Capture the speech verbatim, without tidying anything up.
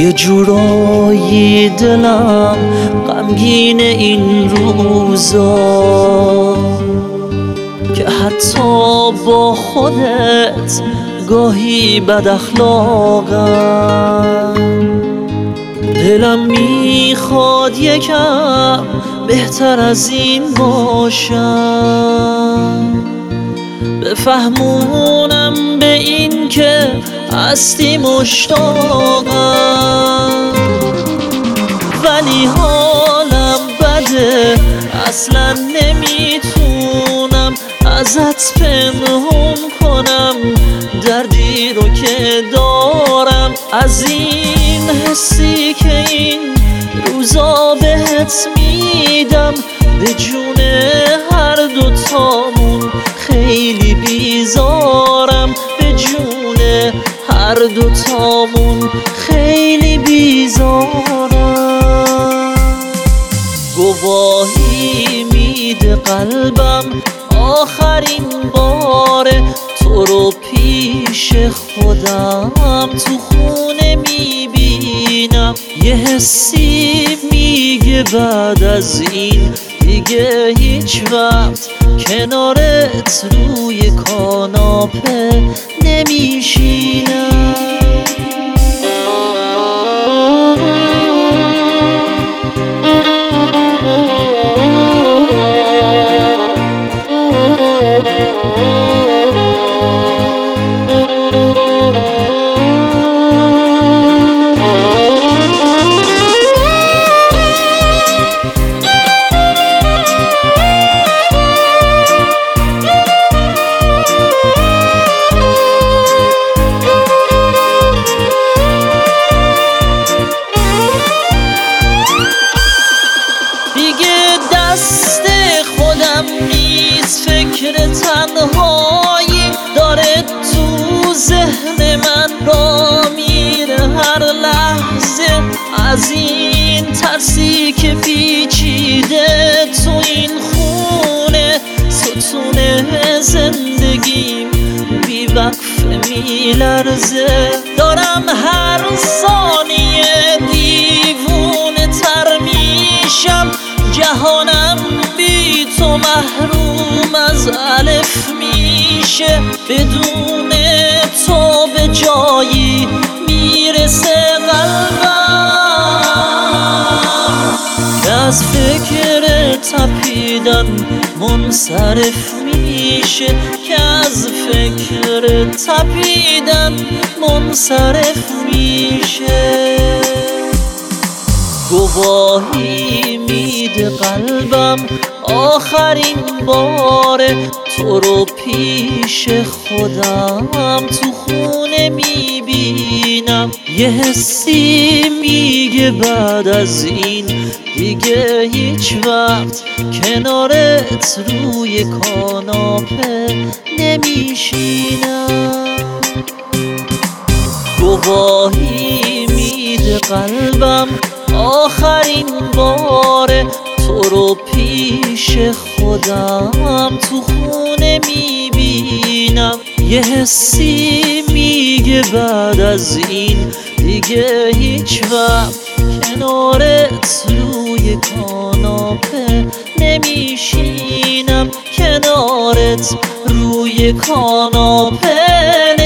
یه جورایی دلم غمگین این روزا که حتی با خودت گاهی بد اخلاقم. دلم میخواد یکم بهتر از این باشم، بفهمونم به این که هستی مشتاقم. ولی حالم بده، اصلا نمیتونم ازت پنهون کنم دردی رو که دارم، از این حسی که این روزا بهت میدم. به جون هر دوتامون خیلی بیزارم، به جون هر دوتامون خیلی بیزارم. گواهی میده قلبم آخرین باره تو رو پیش خودم تو خونه میبینم. یه حسی میگه بعد از این دیگه هیچ وقت کنارت روی کاناپه نمیشینم. دست خودم نیست، فکر تنهایی داره تو ذهن من را میره هر لحظه. از این ترسی که پیچیده تو این خونه، ستون زندگیم بی وقفه میلرزه. دارم هر ثانیه دیوونه تر میشم، جهانم بی تو محروم از الف میشه. بدون تو به جایی میرسه قلبم که از فکر تپیدن منصرف میشه، که از فکر تپیدن منصرف میشه. گواهی میده قلبم آخرین باره تو رو پیش خودم تو خونه میبینم. یه حسی میگه بعد از این دیگه هیچ وقت کنارت روی کاناپه نمیشینم. گواهی میده قلبم آخرین باره تو رو پیش خودم تو خونه میبینم. یه حسی میگه بعد از این دیگه هیچ وقت کنارت روی کاناپه نمیشینم، کنارت روی کاناپه